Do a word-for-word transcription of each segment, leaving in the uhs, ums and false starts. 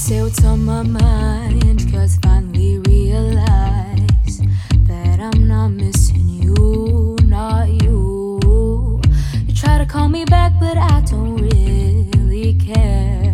say what's on my mind, cause finally realize that I'm not missing you, not you. You try to call me back, but I don't really care.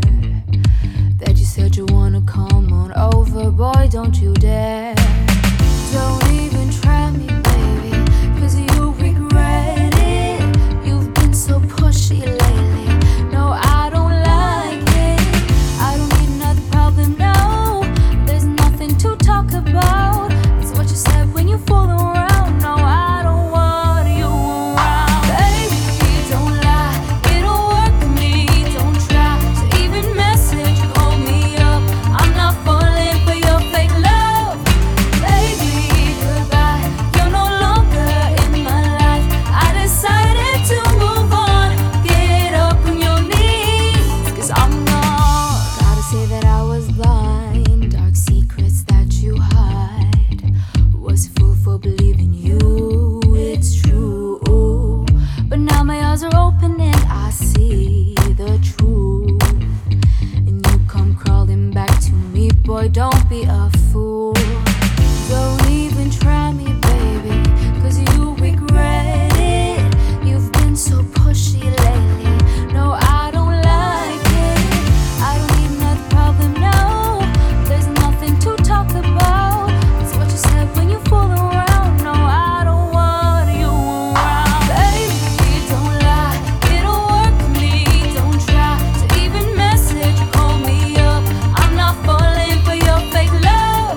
That you said you wanna come on over, boy, don't you dare. Don't even try me, baby, cause you regret it. You've been so pushy lately. No, I don't like it. I don't need another problem, no. There's nothing to talk about. It's what you said when you fool around. No, I don't want you around. Baby, don't lie, it'll work for me. Don't try to even message, call me up. I'm not falling for your fake love. Baby, goodbye, you're no longer in my life. I decided to move on. Get up on your knees, cause I'm not. Gotta say that I was blind. Dark secrets that you hide. Was a fool for believing you, it's true. But now my eyes are open and I see the truth. And you come crawling back to me, boy, don't be a fool. Don't even try me, baby, cause you regret it. You've been so pushy lately. No, I don't like it. I don't need another problem, no. There's nothing to talk about. It's what you said when you fool around. No, I don't want you around. Baby, don't lie, it'll work for me. Don't try to even message, call me up. I'm not falling for your fake love.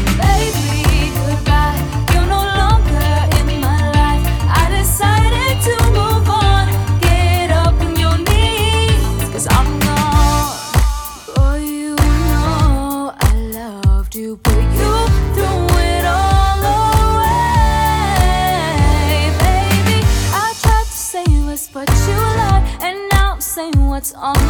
Baby, goodbye, you're no longer in my life. I decided to move on. Get up on your knees, cause I'm not. Boy, you know I loved you, but you threw it all away. Baby, I tried to say less, but you lied, and now I'm saying what's on